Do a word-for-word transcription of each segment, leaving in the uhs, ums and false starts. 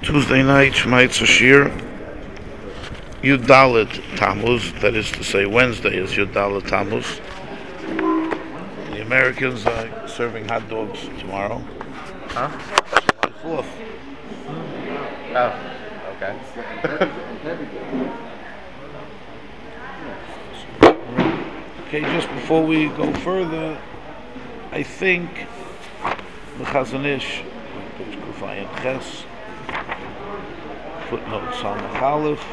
Tuesday night, Shmaitz Ashir, Yudalit Tammuz, that is to say, Wednesday is Yudalit Tammuz. The Americans are serving hot dogs tomorrow. Huh? July fourth. Oh, okay. Okay, just before we go further, I think the Chazon Ish, page Kufayin Ches, footnote Samach Aleph,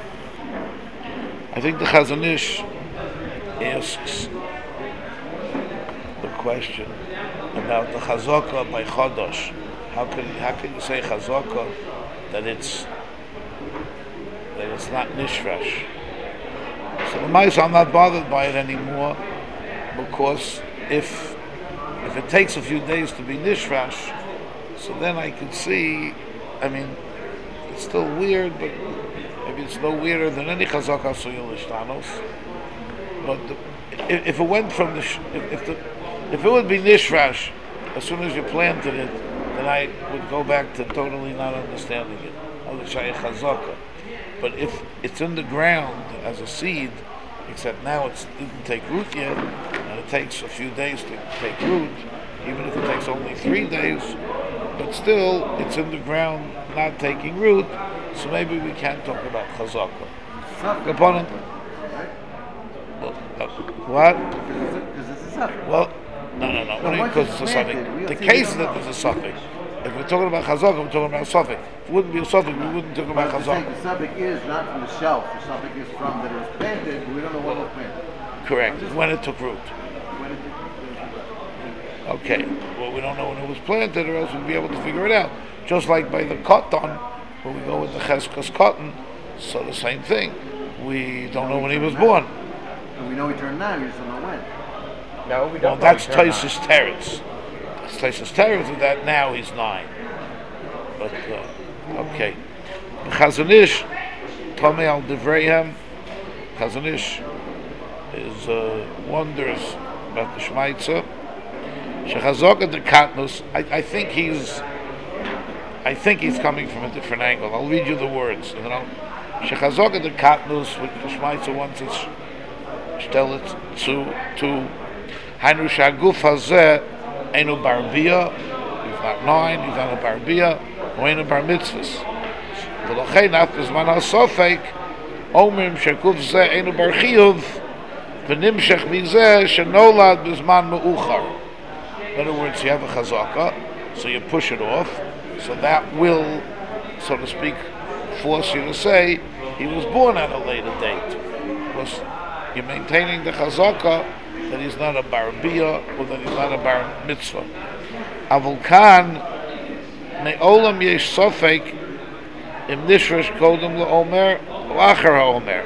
I think the Chazon Ish asks the question about the Chazaka by Chodosh. How can how can you say Chazaka that it's that it's not Nishrash? So the mice, I'm not bothered by it anymore, because if if it takes a few days to be Nishrash, so then I could see, I mean, it's still weird, but maybe it's no weirder than any Chazaka Suyul Ishtanos. But the, if, if it went from the, if, if the, if it would be Nishrash as soon as you planted it, then I would go back to totally not understanding it. I would say Chazaka. But if it's in the ground as a seed, except now it didn't take root yet, and it takes a few days to take root, even if it takes only three days, but still it's in the ground not taking root, so maybe we can't talk about Chazaka. Component. Well, uh, what? Because it's a suffix. Well, no, no, no. Only because it's a suffix. The case is that there's a suffix. If we're talking about Chazaka, we're talking about a suffix. If it wouldn't be a suffix, we wouldn't talk about Chazaka. The suffix is not from the shelf. The suffix is from that it was planted, but we don't know what was planted. Correct. When it took root. When it took root. Okay. Well, we don't know when it was planted, or else we'd be able to figure it out. Just like by the cotton, where we go with the Cheskas cotton, so the same thing. We don't know when he was born. And we know he turned nine, we just don't know when. No, we Well, don't. that's know we turn Taisus Teretz. Taisus Teretz with that now he's nine. But, uh, okay. Chazon Ish, Tomei al Devreihem, Chazon Ish is uh, wonders about the Shmaitza. Shechazaka de Katnus, I, I think he's I think he's coming from a different angle. I'll read you the words, and then I'll Shechazaka de Katnus, which the Shmaitza wants is stell it to to Hainu Shaguf Hazeh Einu Barbia, he's not nine, he's not a Barbia, or Einu Bar Mitzvahs. V'lochein af b'zman ha'sofek, Omrim Shaguf Zeh Einu Bar Chiyuv, V'nimshech mizeh Shenolad b'zman me'uchar. In other words, you have a Chazaka, so you push it off, so that will, so to speak, force you to say he was born at a later date. Because you're maintaining the Chazaka that he's not a bar bia or that he's not a bar mitzvah. Avol kan ne'olam yesh sofek im nishrash kodem le'omer l'achar ha'omer.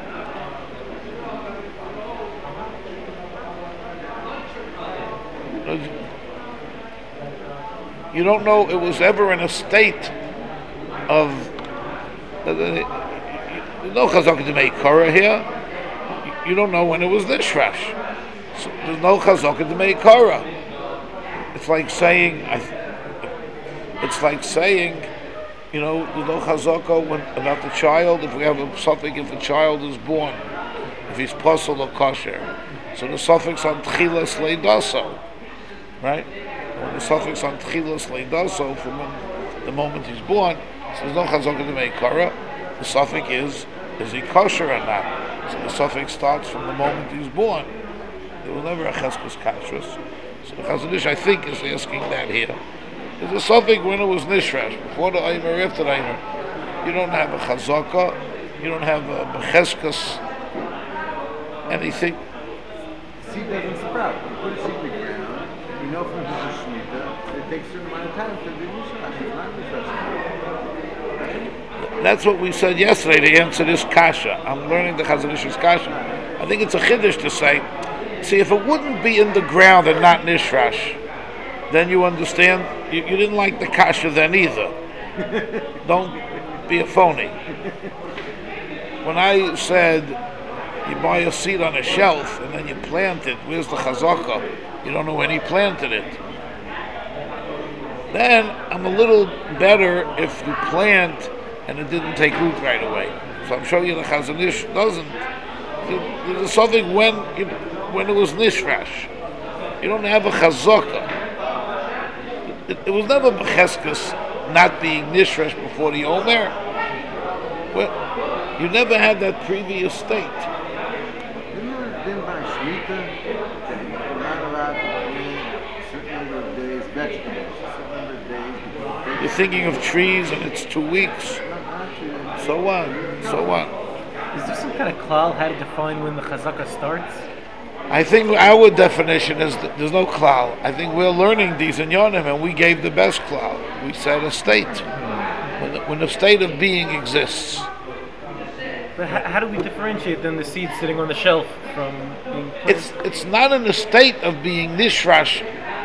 You don't know it was ever in a state of there's no Chazaka to make Korah here. You don't know when it was Nishrash. So there's no Chazaka to make Korah. It's like saying, I th- it's like saying, you know, there's no Chazaka when, about the child. If we have a suffix, if the child is born, if he's puzzle or kosher, so the suffix on Tchilas Leidaso, right? When the suffix on Tchilas Leidaso from when, the moment he's born, so there's no Chazaka to make Korah. The suffix is, is he kosher or not? So the suffix starts from the moment he's born. There was never a Cheskus Kashrus. So the Chazon Ish, I think, is asking that here. There's a suffix when it was Nishrash, before the Eimer, after the Eimer. You don't have a Chazaka, you don't have a Becheskus, anything. Seed doesn't sprout. You put a seed in the ground, you know from the Shemitah, it takes a certain amount of time to be Nishrash. It's not Nishrash. That's what we said yesterday. The answer is kasha. I'm learning the Chazon Ish's kasha. I think it's a chiddush to say, see, if it wouldn't be in the ground and not nishrash, then you understand. You, you didn't like the kasha then either. Don't be a phony. When I said you buy a seed on a shelf and then you plant it, where's the chazaka? You don't know when he planted it. Then I'm a little better if you plant and it didn't take root right away. So I'm showing you the Chazon Ish doesn't. There's something when you, when it was nishrash. You don't have a chazaka. It, it was never becheskes not being nishrash before the omer. Well, you never had that previous state. Didn't didn't by Shemitah that you're not allowed to plant a certain number of days vegetables, a certain number of days. You're thinking of trees and it's two weeks. So what? So what? Is there some kind of klal how to define when the chazaka starts? I think our definition is that there's no klal. I think we're learning these in Yonim, and we gave the best klal. We said a state. When the, when the state of being exists. But how, how do we differentiate then the seed sitting on the shelf from being planted? It's it's not in the state of being nishrash.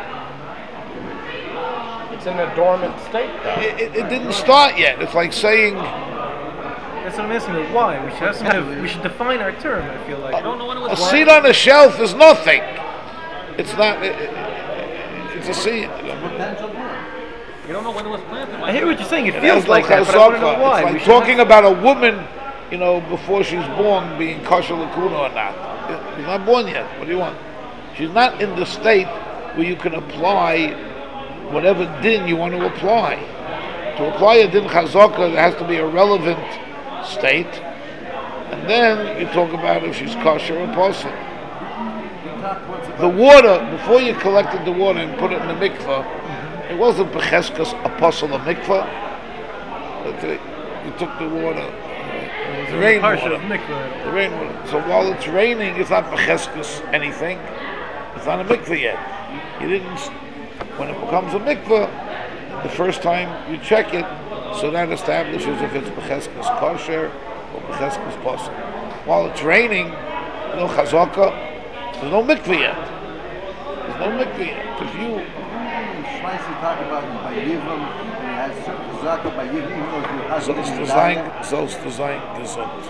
It's in a dormant state, though. It, it, it didn't start yet. It's like saying That's what I'm asking you. Why? We should have some kind of, we should define our term. I feel like I don't know when it a was. seed on the shelf is nothing. It's not. It, it, it's a seed. Potential plant. You don't know when it was planted. I hear what you're saying. It It feels has like no that, but I want to know chazaka. why. It's We like should talking have- about a woman, you know, before she's born being kosher lakuna or not. She's not born yet. What do you want? She's not in the state where you can apply whatever din you want to apply. To apply a din chazaka, there has to be a relevant state, and then you talk about if she's kosher or apostle. We talked once about The water, before you collected the water and put it in the mikveh, it wasn't becheskas apostle of mikveh. But they- You took the water, the rain Parsha water, of mikveh. the rain water. So while it's raining, it's not becheskas anything. It's not a mikveh yet. You didn't. When it becomes a mikveh, the first time you check it, so that establishes if it's becheskas kosher or becheskas apostle. While it's raining, no chazaka. There's no mikveh yet. There's no mikveh yet. If you Schmeiße talk about Bayivim, and it has certain zaka Bayivim, even though you have so it's designed, so it's designed gesund.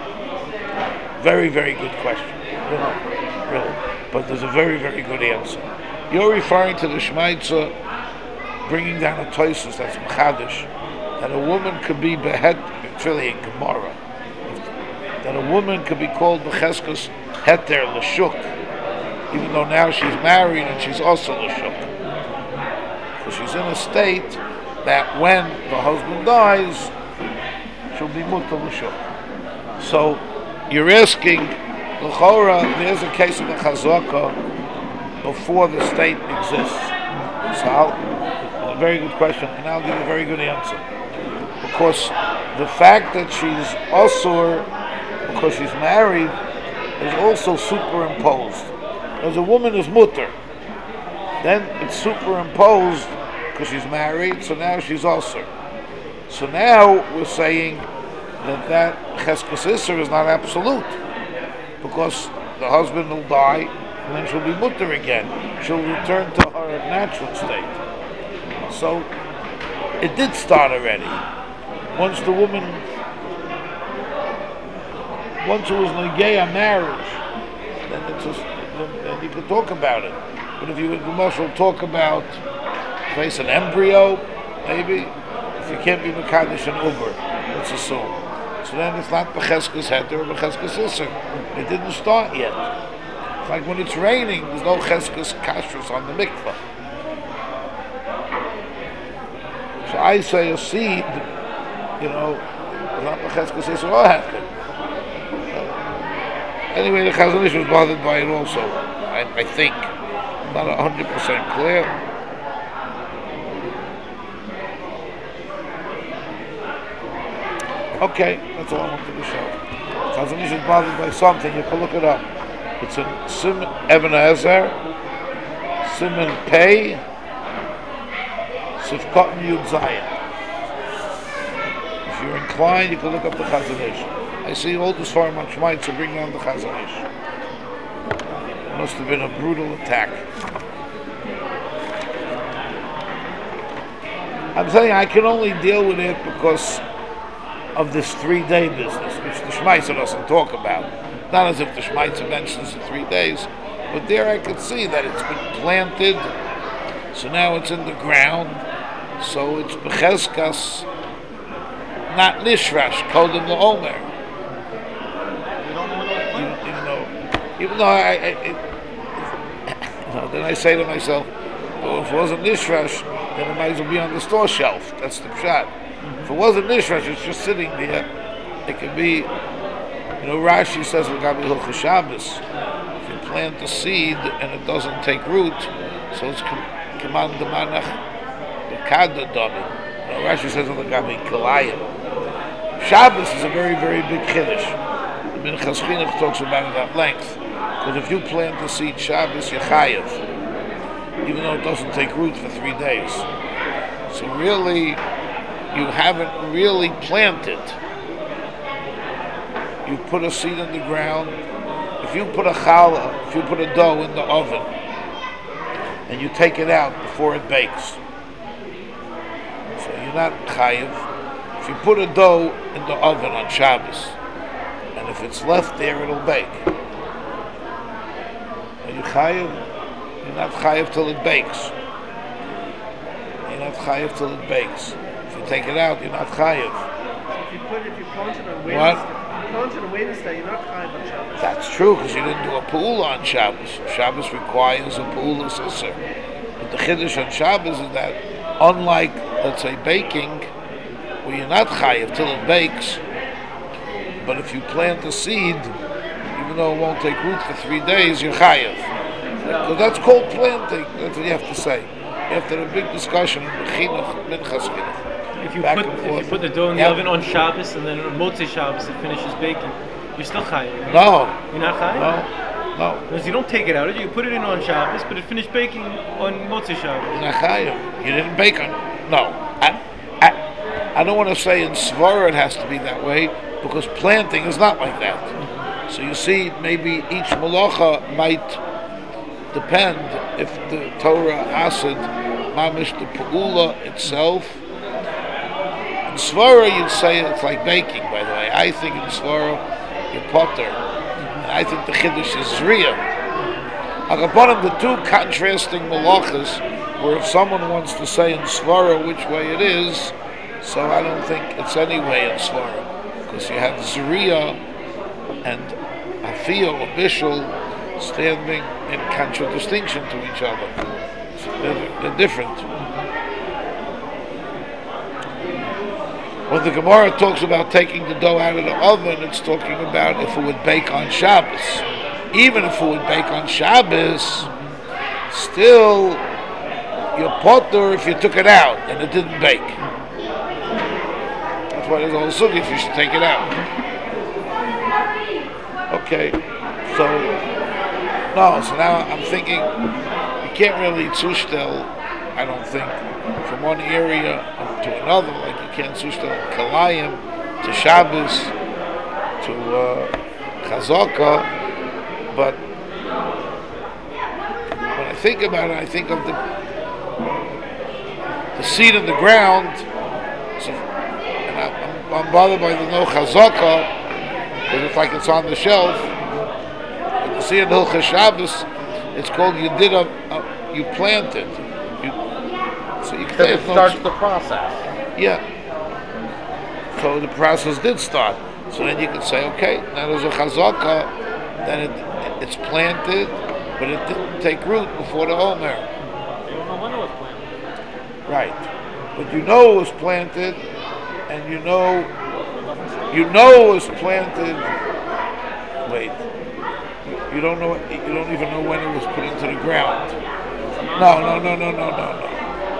Very, very good question. Really, really. But there's a very, very good answer. You're referring to the Shmaitza bringing down a toisus that's mechadish, that a woman could be behet. It's really in Gemara. That a woman could be called becheskas heter l'shuk, even though now she's married and she's also l'shuk. Because she's in a state that when the husband dies, she'll be mutter l'shuk. So you're asking, l'chora, there's a case of the chazaka before the state exists. So I'll, a very good question, and I'll give a very good answer. Because the fact that she's also, because she's married, is also superimposed. As a woman is mutter, then it's superimposed because she's married, so now she's also. So now we're saying that that cheskes isser is not absolute, because the husband will die, and then she'll be mutter again. She'll return to her natural state. So it did start already. Once the woman, once it was negeya marriage, then it's just, then you could talk about it. But if you would also talk about place an embryo, maybe, if you can't be mekadosh and uber, let's assume. So then it's not becheskas heter or becheskas isser. It didn't start yet. It's like when it's raining, there's no cheskas kashrus on the mikvah. So I say a seed, you know, it's not becheskas isser or heter. Anyway, the Chazon Ish was bothered by it also, I, I think. Not one hundred percent clear. Okay, that's all I wanted to show. Chazon Ish is bothered by something, you can look it up. It's in Sim Eben Ezer, Simon Pei, Sifkot Yud Zayin. If you're inclined, you can look up the Chazon Ish. I see all the Sfarim on Shmait to bring down the Chazon Ish. It must have been a brutal attack. I'm saying I can only deal with it because of this three-day business, which the Shmaitzer doesn't talk about. Not as if the Shmaitzer mentions the three days, but there I could see that it's been planted, so now it's in the ground, So it's becheskas, not nishrash, kodem la'omer. We don't know when it was Even, planted. even though, even though I, I it, you know, then I say to myself, well, if it wasn't nishrash, then it might as well be on the store shelf. That's the pshat. If it wasn't nishrash, it's just sitting there. It could be, you know, Rashi says L'gabi Hilchos Shabbos. If you plant the seed and it doesn't take root, so it's command the manach b'kada dami. Rashi says L'gabi Kalayim. Shabbos is a very, very big chiddush. The Minchas Chinuch talks about it at length. Because if you plant the seed Shabbos, you're chayav, even though it doesn't take root for three days. So really, you haven't really planted. You put a seed in the ground. If you put a challah, if you put a dough in the oven, and you take it out before it bakes, so you're not chayiv. If you put a dough in the oven on Shabbos, and if it's left there, it'll bake. Are you chayiv? You're not chayiv till it bakes. You're not chayiv till it bakes. If you take it out, you're not chayiv. If you put if you plant it on What? Wednesday, if you plant it on Wednesday, you're not chayav on Shabbos. That's true, because you didn't do a pool on Shabbos. Shabbos requires a pool of sisser. But the chiddush on Shabbos is that, unlike, let's say, baking, where you're not chayiv till it bakes, but if you plant the seed, even though it won't take root for three days, you're chayiv. So that's called planting. That's what you have to say. You have to have a big discussion in the chinuch, minchas chinuch. If you Back put and if forth. you put the dough in the Yeah. oven on Shabbos and then on Motzei Shabbos it finishes baking, you're still chayav. No, You're not chayav. no, no. Because you don't take it out. You put it in on Shabbos, but it finished baking on Motzei Shabbos. You're not chayiv. You didn't bake on. No, I, I, I don't want to say in Svara it has to be that way, because planting is not like that. So you see, maybe each malacha might depend if the Torah asid mamish the pa'ula itself. In Svara you'd say it's like baking, by the way. I think in Svara you're potter. And I think the chiddush is zriya. Agaponim, the two contrasting malachas, where if someone wants to say in Svara which way it is, so I don't think it's any way in Svara. Because you have zriya and afiyah or bishul standing in contradistinction to each other. They're, they're different. When the Gemara talks about taking the dough out of the oven, it's talking about if it would bake on Shabbos. Even if it would bake on Shabbos, still you're potter if you took it out and it didn't bake. That's why there's all sugi if you should take it out. Okay, so no, so now I'm thinking you can't really zushtel, I don't think, from one area to another, like you can't zushtel Kalayim to Shabbos to uh, Chazaka, but when I think about it, I think of the the seed in the ground, so, and I, I'm, I'm bothered by the no Chazaka, because it's like it's on the shelf. But the seed in Hilchos Shabbos, it's called you did a, a you planted. You, so you Because it can't starts the process. Yeah. So the process did start. So then you could say, okay, now there's a chazaka, then it it's planted, but it didn't take root before the Omer. You don't know when it was planted. Right. But you know it was planted, and you know you know it was planted. Wait. You, you don't know. You don't even know when it was put into the ground. No, no, no, no, no, no, no.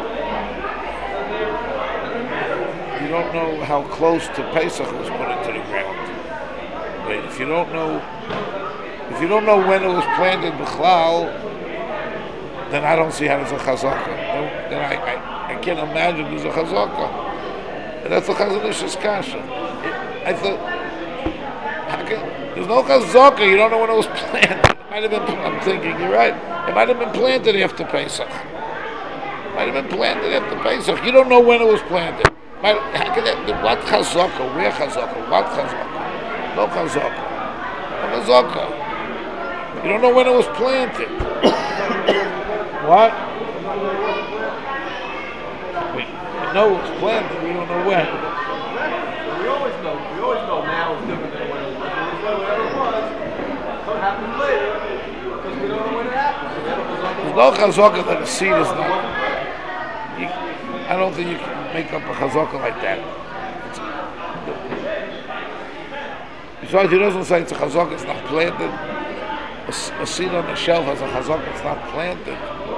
You don't know how close to Pesach was put into the ground. Wait, if you don't know, if you don't know when it was planted b'chlal, then I don't see how there's a chazaka. Then, then I, I, I can't imagine there's a chazaka. And that's the Chazon Ish's kasha. I thought, how can, there's no chazaka. You don't know when it was planted. It might have been. I'm thinking you're right. It might have been planted after Pesach. It might have been planted after Pesach. You don't know when it was planted. Might, how can that, what chazaka? Where chazaka? What chazaka? No chazaka. No chazaka. You don't know when it was planted. What? Wait. know it's planted. We don't know when. We always know. We always know now is different than when it was. When it was whatever it was, could happen later because we don't know when it happened. There's no chazaka that a seed is not. You, I don't think you can make up a chazaka like that. Besides, he doesn't say it's a chazaka, it's not planted. A, s- a seed on the shelf has a chazaka, it's not planted.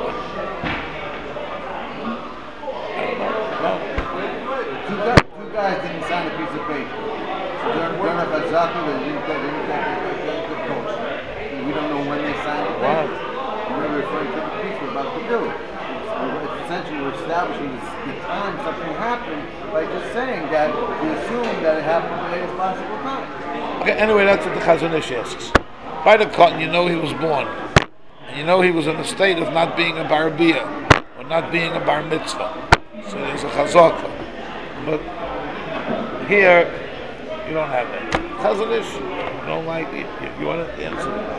I don't know. No. Two guys, two guys didn't sign a piece of paper. So they're, they're not chazaka, they didn't get they didn't get the coach. We don't know when they signed the Wow. paper. We're referring to the piece we're about to do. It's essentially, we're establishing this, the time something happened by just saying that we assume that it happened at the latest possible time. Okay, anyway, that's what the Chazon Ish asks. By the cotton, you know he was born. And you know he was in a state of not being a bar bia, or not being a bar mitzvah. So there's a chazaka. But here, you don't have that. Chazon Ish, you don't like it. You, you want to answer?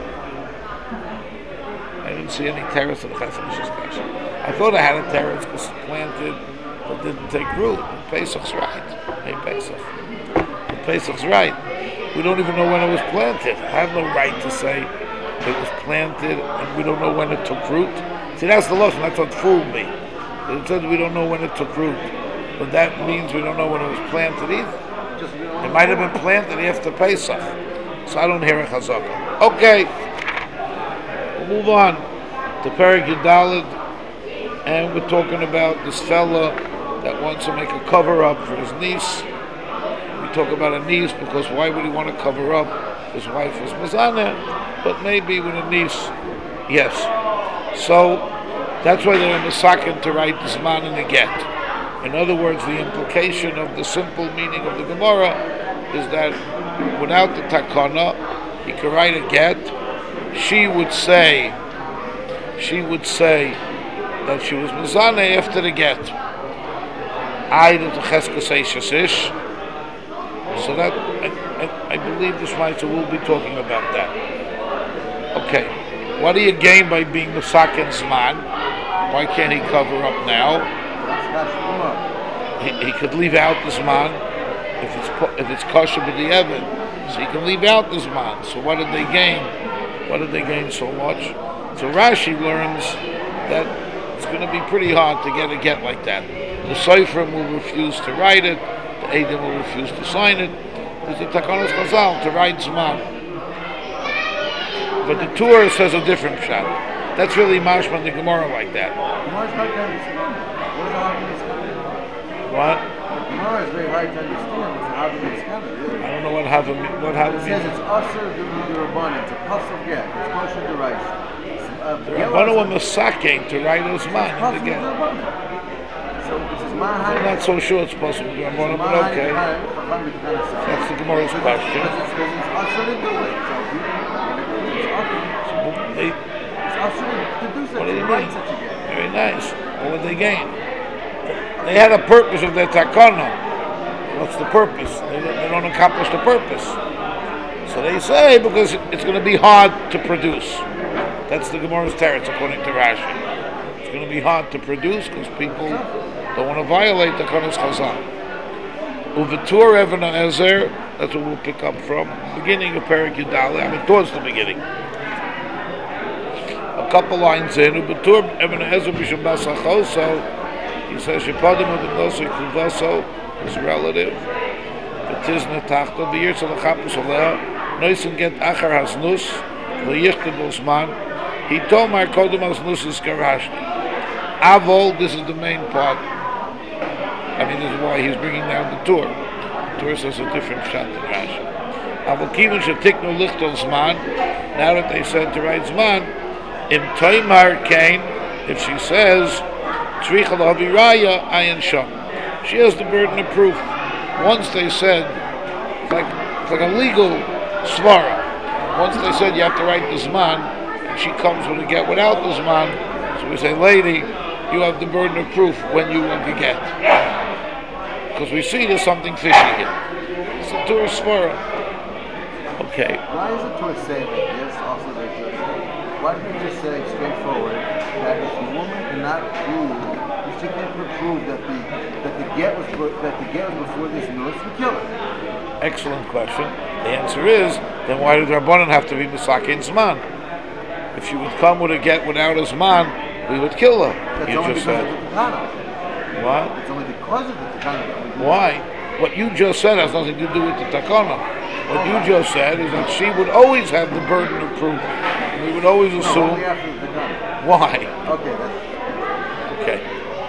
I didn't see any terrace in the Chazon Ish's question. I thought I had a terrace because it planted, but didn't take root. The Pesach's right. Hey, Pesach. The Pesach's right. We don't even know when it was planted. I have no right to say it was planted and we don't know when it took root. See, that's the lesson. That's what fooled me. It says we don't know when it took root. But that means we don't know when it was planted either. It might have been planted after Pesach. So I don't hear a chazaka. Okay. We'll move on to Perek Yudalid. And we're talking about this fella that wants to make a cover-up for his niece. We talk about a niece because why would he want to cover up? His wife was Mazana, but maybe with a niece, yes. So that's why they're in the socket to write this man in the get. In other words, the implication of the simple meaning of the Gemara is that without the takana, he could write a get. She would say, she would say that she was Mazana after the get. I did the Cheska say Shasish. So that, I, I, I believe this Maisa will be talking about that. Okay. What do you gain by being the Sakin Zman? Why can't he cover up now? He, he could leave out the Zman if it's if it's kosher with the Evan. So he can leave out the Zman. So what did they gain? What did they gain so much? So Rashi learns that it's going to be pretty hard to get a get like that. The Seifrim will refuse to write it. The Eidim will refuse to sign it. There's the Takanos Chazal to write Zman. But the Torah says a different shot. That's really mashman the Gemara like that. Gemara's hard to understand. What is a hard to understand? What? Gemara is very hard to understand. It's a hard to understand. I don't know what have what have It says it's usher the Rabbanim. It's a puzzle get. It's kosher to write. The Rabbanim were masaking to write a Zman in the get. So it's I'm not so sure it's possible to Rabbanim, but okay. That's the Gemara's question. Because it's usher to do it. So They, it's usher to do such what do a you write mean? such a get. Very nice. What would they gain? They had a purpose of their takana. What's the purpose? They, they don't accomplish the purpose. So they say because it's going to be hard to produce. That's the Gemara's teretz according to Rashi. It's going to be hard to produce because people don't want to violate the Kanas Chazal. Uvetur Even Ezer, that's what we'll pick up from. Beginning of Perek Yudalid, I mean towards the beginning. A couple lines in, Uvetur Even Ezer Bishum Basachoso, he says, Shepadim of the Nosei Kuvaso, his relative, V'tizna Tachta, V'yirtza L'chapus Alea, Noisen Get Achar Hasnus, V'yichtid Osman, he told my Kodem Hasnus is Garashni. Avol, this is the main part. I mean, this is why he's bringing down the Torah. The Torah says a different shot than Rashi. Avol Kivin Shetiknu Lichtel Zman, now that they said to write Zman, Im Toimar Kain, if she says, Tzricha L'Haviraya Ayin Sham. She has the burden of proof. Once they said, it's like, it's like a legal svara. Once they said you have to write the Zman, and she comes with a get without the Zman, so we say, lady, you have the burden of proof when you want to get. Because we see there's something fishy here. It's a Torah svara. Okay. Why is the Torah saying like this? Also, there's a, why don't we just say straightforward that if the woman cannot prove, if she can't prove that the that the get was put, that the get was before this nurse would kill her. Excellent question. The answer is, then why did Rabbanan have to be Misakin Zman? If she would come with a get without a Zman, we would kill her. That's You only just because said. of the Takana. What? It's only because of the Takana that we do Why? What you just said has nothing to do with the takana. What you just said is that she would always have the burden of proof. We would always it. No, assume. only after the Takana. Why? Okay, that's Okay.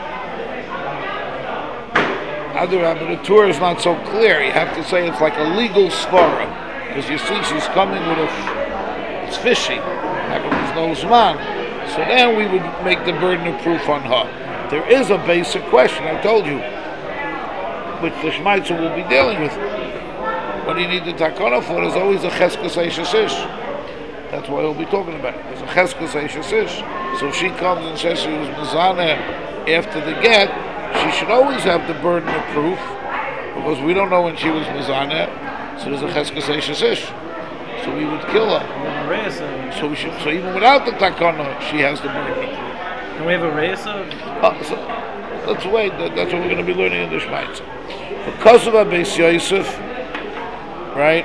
Adarabba, the Torah is not so clear. You have to say it's like a legal svara. Because you see she's coming with a, f- it's fishy. How come there's no Zman? So then we would make the burden of proof on her. There is a basic question, I told you, which the Shmaitzer will be dealing with. What do you need the takana for? There's always a cheskes eishes ish. That's why we'll be talking about it. There's a cheskes eishes ish. So if she comes and says she was mezaneh after the get, she should always have the burden of proof, because we don't know when she was mezaneh. So there's a cheskes eishes ish. So we would kill her. Reyes, uh, So we should. So even without the takana, she has the burden of proof. Can we have a Reyes? uh, Oh, so let's wait. That, that's what we're going to be learning in the Shmaitzer. Because of a Beis Yosef, right?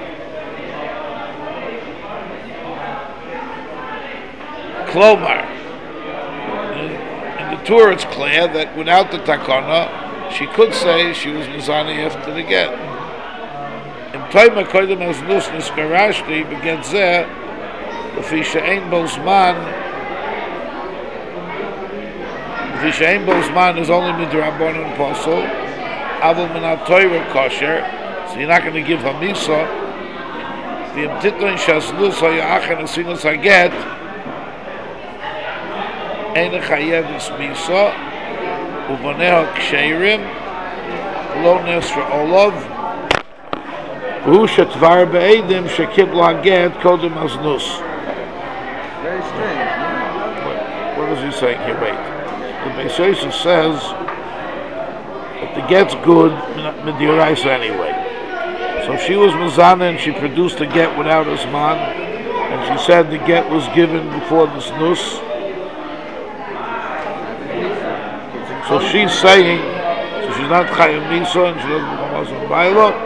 Klomar. In, in the Torah, it's clear that without the takana, she could say she was mizani after the get. In Toima Kodim as Nus Niskarashti begins there, the Fisha Ein Bozman. Vishaim Bozman is only midrabon and apostle. Avol minat Torah kosher, so you're not going to give her misa. The imtitlin shazlus hayachan asinas haget. Ein chayevis misa. Uvaneha ksherim. Lo nes for olav. V'hu shetvar be'edim shekibla haget kodem aznus. very strange. No? What is he saying here? Wait. The Beis Yosef says that the get's good midiraisa anyway. So if she was mezana and she produced a get without a zman, and she said the get was given before the snus, so she's saying, so she's not chayim misa and she doesn't become also baila.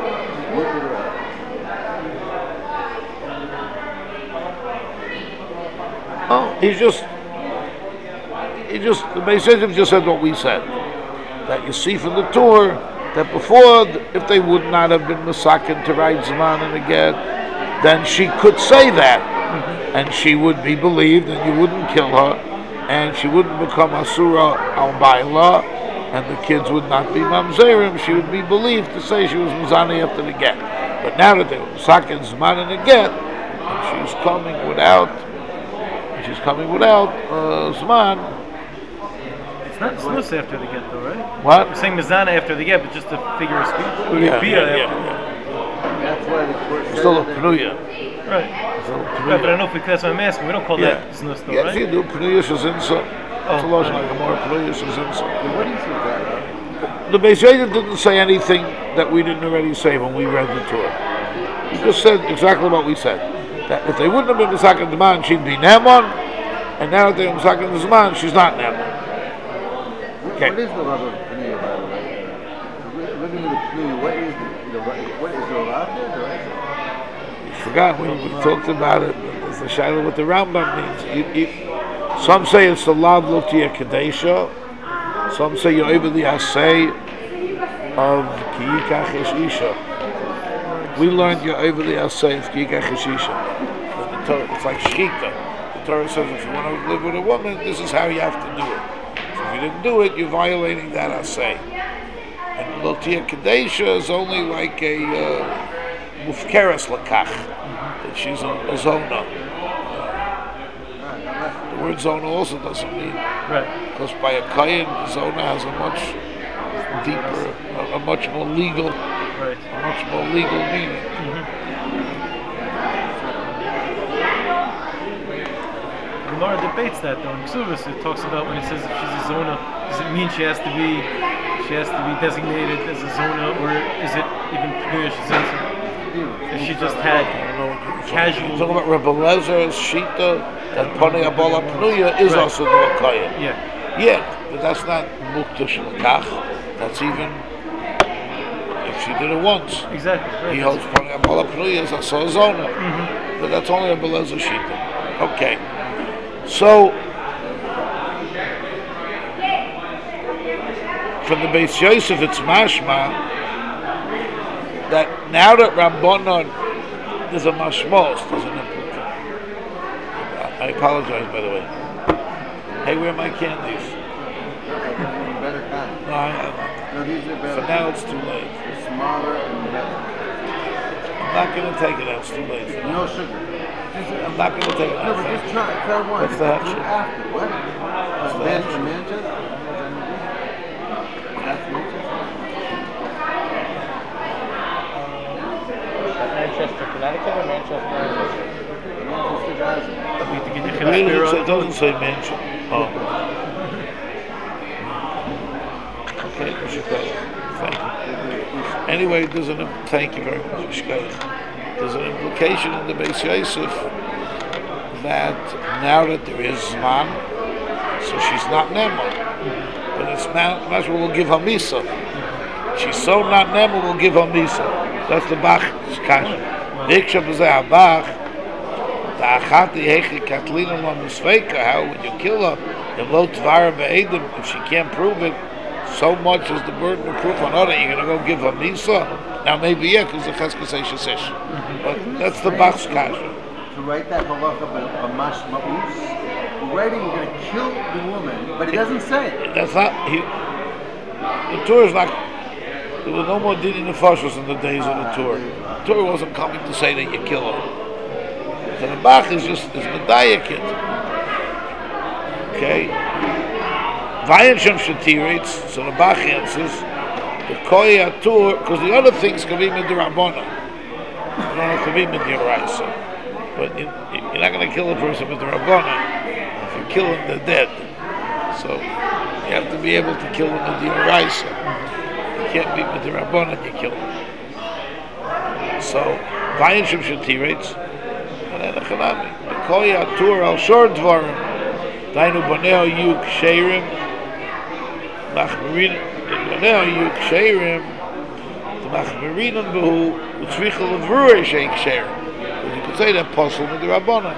Oh, he's just. He just, the Beis Yosef just said what we said. That you see from the Torah that before, if they would not have been Masakin to write Zman and a get, then she could say that. Mm-hmm. And she would be believed, and you wouldn't kill her, and she wouldn't become Asura al Baila, and the kids would not be Mamzerim. She would be believed to say she was Mizani after the get. But now that they were Masakin Zman and a get, and she's coming without, she's coming without uh, Zman. It's not snus after the get, though, right? What? We're saying mizana after the get, but just a figure of speech. Yeah, Bia yeah, yeah, after. yeah. That's why the court It's said still a that- pnuya. Right. It's still a Right, but I pnuya. don't know if we, that's what I'm asking. We don't call Yeah. that snus, though, Yes, right? you do. Pnuya shazinsa. It's a Oh, lotion right. like a more pnuya shazinsa. What do you see that? The Beis Yosef didn't say anything that we didn't already say when we read the Torah. He just said exactly what we said. That if they wouldn't have been Misakin Zman, she'd be Naaman, and now that they're Misakin Zman, she's not Naaman. Okay. What is the love of Pneuya, by the way? Living with Pneuya, what is the, the right- what is the love there? The right- I forgot when we talked about it. There's the Shaila what the Rambam means. You, you, some say it's the Lav Lotia Kadesha. Some say you're over the Asay of Kiyikach Ish Isha. We learned you're over the Asay of Kiyikach Ish Isha. The Torah, it's like Shechita. The Torah says if you want to live with a woman, this is how you have to do it. So if you didn't do it, you're violating that Asay. And Lotia Kadesha is only like a uh, Mufkeres Lakach. That she's a, a Zona. The word Zona also doesn't mean. Right. Because by a Kayan, Zona has a much deeper, a, a much more legal, Right. a much more legal meaning. The Gemara debates that, though. In Ksubas, it talks about when it says if she's a zona, does it mean she has to be, she has to be designated as a zona, or is it even Pneuya Shazinsa? If she just had casual. You're talking about Rebbe Lezer's Shita, that Panei Abola Pnuya is Right. also the Kayan. Yeah. Yeah, but that's not Mukdash Lakach. That's even if she did it once. Exactly. Right. He holds Pala Pruya as a Sozona. But that's only a Belezer Shita. Okay. So, from the Beis Yosef, it's mashma that now that Rabbanon, there's a mashmos, there's an implication. I apologize, by the way. Hey, where are my candies? Better kind. No, I, No, these are for better. now it's too late. They're smaller and better. I'm not going to take it out, it's too late. For now. No sugar. Just, I'm not going to take it no, out. but just try. Try one. What's the Do action? after. What? Uh, the Man- action? Manchester? That's Manchester? Manchester, Connecticut or Manchester? Manchester Gaza. You have to get your Really, chilafir it's- on it doesn't say mention. Oh. Okay, Mishkayach. Thank you. Anyway, there's an im- thank you very much, Mishkayach. There's an implication in the Beis Yosef that now that there is Zman, so she's not Nema. But it's now, that's what we'll give her Misa. She's so not Nema, we'll give her Misa. That's the Bach Kasha. Diksha B'zeh HaBach, the Achati Hechi Katlina Lo Misfeika, how would you kill her? The Lo Tvara Be'edim, if she can't prove it, so much is the burden of proof on her, you're going to go give her Misa? Now maybe, yeah, because the Cheskes Eish Ish. But that's the Bach's Kasha. To write that halacha b'mash ma'us, you're writing you're going to kill the woman, but it doesn't say it. That's not, he, the Torah is not, there was no more Dini Nefashos in the days of the Torah. The Torah wasn't coming to say that you kill her. So the Bach is just, is Medayakit. Okay? Vayan Shem Shatirates, so the Bach answers, the Koy Atur, because the other things can be Midirabona. You don't have to be Midiraisa. But you, you're not going to kill a person Midirabona. If you kill them, they're dead. So you have to be able to kill them Midiraisa. You can't be Midirabona, you kill them. So, Vayan Shem Shatirates, and then the Chanami. The Koy Atur al Shor Dvarim, Dainu Boneo Yuk Sheirim, Machmarin, Boneo Yuk Sheirim, the Machmarinan Behu, Utzvichel of Ruhr Sheikh Sheirim. You could say that possible with the Rabbana.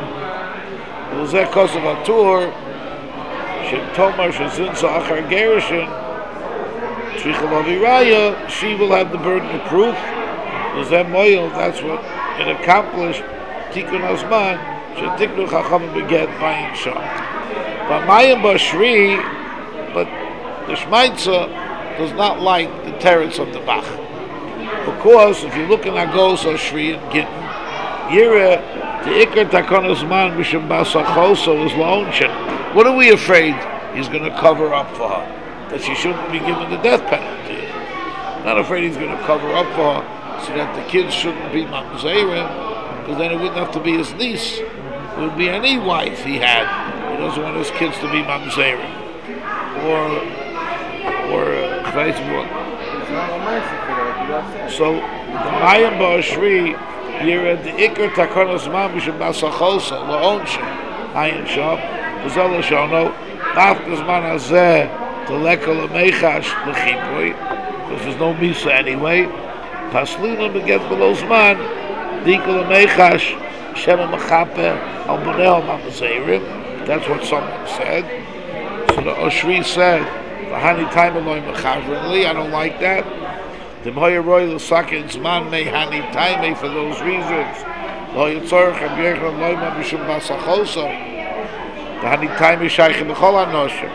Uzeh Kosov Atur, Shem Tomar Shazin Sa'achar Gerishin, Utzvichel of Iraya, she will have the burden of proof. Uzeh Moyel, that's what it accomplished. Tikkun Azman, Shetiknu Chacham Beget Mayin Shah. But Mayim Bashri, but the Shmaitza does not like the teretz of the Bach. Because if you look in Agos or Shri and Gittin, Yira, the Iker Takonos Man Mishim Basachoso is Laonshin. What are we afraid he's going to cover up for her? That she shouldn't be given the death penalty. Not afraid he's going to cover up for her so that the kids shouldn't be Mamzerim, because then it wouldn't have to be his niece. It would be any wife he had. He doesn't want his kids to be Mamzerim. Or, or, uh, There's not a mercy for that, you got to say. so, the Mayim Ba'ashri, here at the Iker Takonos Mamishim Basachosa, La'onshin, Ayin Shop, Kuzala Shono, Nafkas Man Hazeh, the Leka L'Mechash, L'Chipui, because there's no Misa anyway, Paslina Beget Below Zman, Dika L'Mechash, Shema Mechape, Al Boneo Mamazeirim, that's what someone said. So the Oshri said, V'hani Taim Eloi Mechavrinli, I don't like that. The Moya Roy L'Sakin Zman Mei Hani Taime for those reasons. Lo Yitzorach Ab Yechon Loima Mishum Basachoso. The Hani Taime Shaykh B'chol HaNoshim.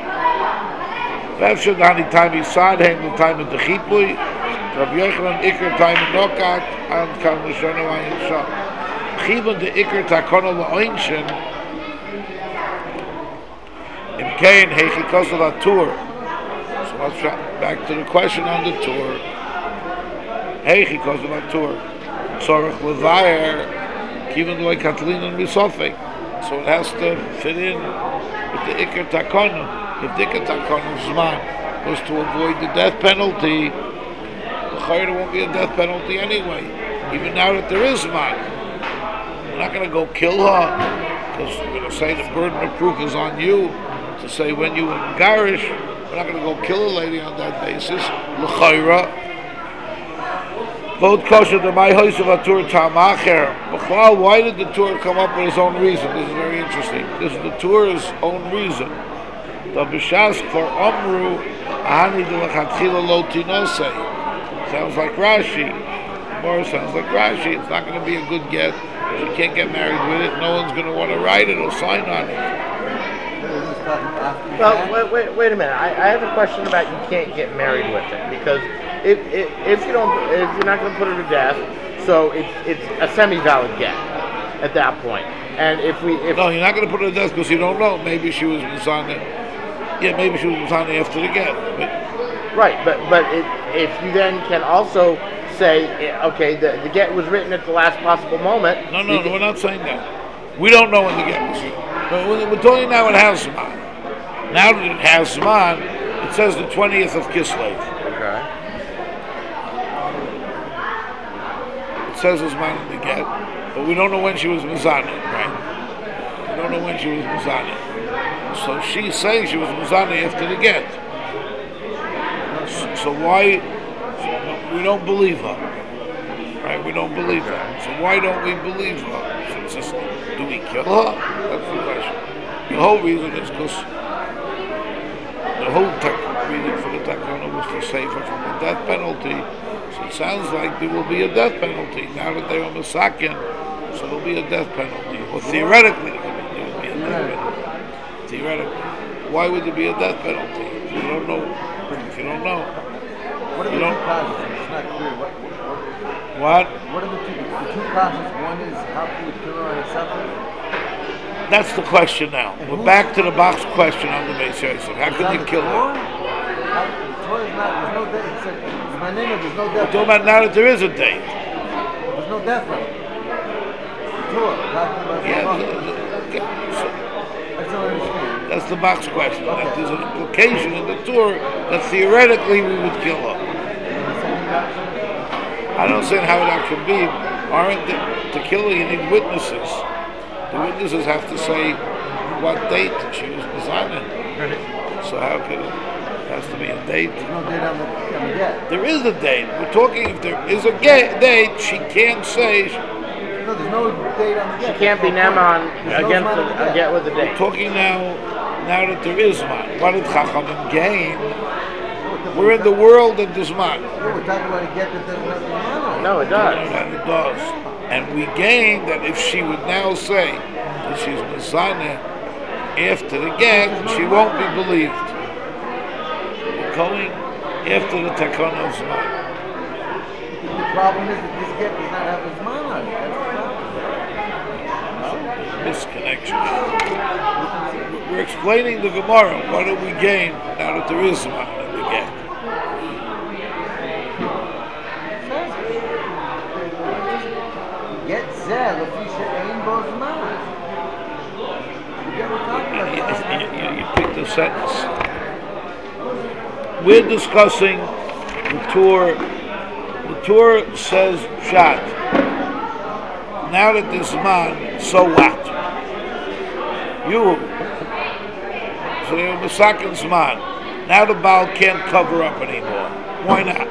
V'efshe the Hani Taime Sadheim the Taime D'Chipui. Rab Yechon Iker Taime Nokat and Kan L'Shono Ayin Shah. Chivon the Iker Takono L'Oinshin. In Kain Hechi Kosel HaTur. So let's back to the question on the tour. Heichi Kosel HaTur. Tzorach Levayer Kivon Loi Katlin and Misofek. So it has to fit in with the Iker Takono. If the Iker Takono Zman was to avoid the death penalty, the Chayr won't be a death penalty anyway. Even now that there is Zman. We're not going to go kill her, because we're going to say the burden of proof is on you to say when you were Garish, We're not going to go kill a lady on that basis. L'chayra. Vote kosher to my house of a tour tamacher. Why did the tour come up with his own reason? This is very interesting. This is the tour's own reason. The b'shas for amru ani de lachatchila lo tinose. Sounds like Rashi. More sounds like Rashi. It's not going to be a good get. She can't get married with it. No one's going to want to write it or sign on it. Well, wait, wait, wait a minute. I, I have a question about you can't get married with it because if if, if you don't, if you're not going to put her to death, so it's it's a semi-valid get at that point. And if we, if no, you're not going to put her to death because you don't know. Maybe she was Mizana. Yeah, maybe she was Mizana after the get. But right, but but it, if you then can also say, okay, the, the get was written at the last possible moment. No, no, no, we're not saying that. We don't know when the get was written. But we're talking now it has Zman. Now that it has Zman, it says the twentieth of Kislev. Okay. It says Zman in the get, but we don't know when she was Mizana, right? We don't know when she was Mizana. So she's saying she was Mizana after the get. So, so why... We don't believe her, right? We don't believe her. So why don't we believe her? It's just, do we kill her? That's the question. The whole reason is because the whole tech, reason for the Takana was to save her from the death penalty. So it sounds like there will be a death penalty now that they're on the Masakin. So there'll be a death penalty, or theoretically there will be a death penalty. Theoretically, why would there be a death penalty? If you don't know. If you don't know. What are the You two don't- causes? It's not clear. What, what, What? what are the two, the two causes? One is how can you kill her on a separate? That's the question now. We're back to the box question on the Beis Yosef. How can you kill her? The Torah is not, there's no death. It said, my name is, there's no We're death. talking about now that there is a date. There's no death penalty. The Torah, talking about Yeah, the the- law. the- okay, so I don't understand. that's the box question. That there's an implication in the Torah that theoretically we would kill her. I don't see how that can be. Aren't the, to kill her you need witnesses. The witnesses have to say what date she was designing. So how could it? It has to be a date. There's no date on the, on the death. There is a date. We're talking if there is a ga- date, she can't say. No, there's no date on the She death. can't be Naman There's no against Zman on the the, death. get with the We're date. talking now, now that there is man. What did Chachamim gain? We're in the world of this man. Yeah, we're talking about a get that doesn't have the man. No, it does. And it does. And we gain that if she would now say that she's Mizana after the get, she won't be believed. We're going after the Takana of Zman. The problem is that this get does not have his man on it. That's the problem. Misconnection. We're explaining the Gemara. What do we gain now that there is Zman in the get? Get Zeh, Lefisha Ein Bo Zman. You get what we're talking You, about? you, you, you pick the sentence. We're discussing the Torah. The Torah says Pshat. Now that there's man, so what? You. So you're Masakin's man. Now the Baal can't cover up anymore. Why not?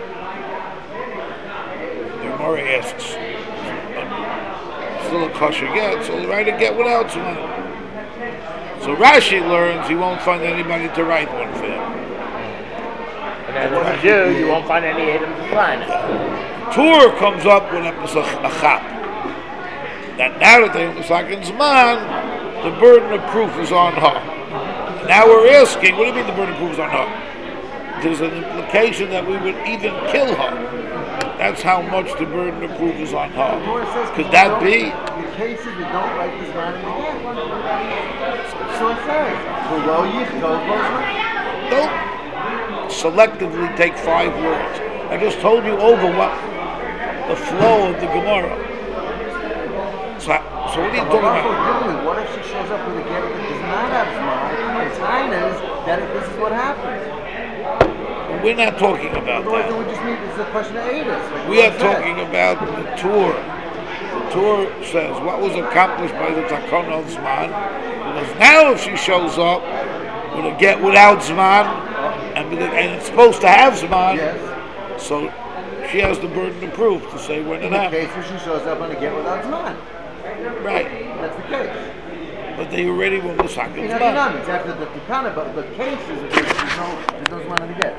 The Gemara asks. Still a kosher get, so write a get without Zman. So Rashi learns he won't find anybody to write one for him. And then if you do, you won't find any Adam to sign it. Tur comes up with a pesach achap. That now that they're Masakin Zman, the burden of proof is on her. Now we're asking, what do you mean the burden of proof is on her? There's an implication that we would even kill her. That's how much the burden of proof is on The her. Torah says, Could that be? The cases that don't write this man in the get. So it says, below Yichtov Bo Zman. Don't selectively take five words. I just told you over what the flow of the Gemara. So, so what are you talking about? What if she shows up with a get that does not have Zman, and Tainas that this is what happens? We're not talking about Otherwise, that. then we just need, it's a question of Adis. Like We are talking about the Torah. The Torah says what was accomplished by the Takana of Zman. Because now if she shows up with a get without Zman, and it's supposed to have Zman. Yes. So she has the burden of proof to say when it In the happened. case where she shows up on a get without Zman. Right. That's the case. But they already were Musakim You Zman. know, it's after the Tukana, but the case is that there's no, there's no Zman on the get.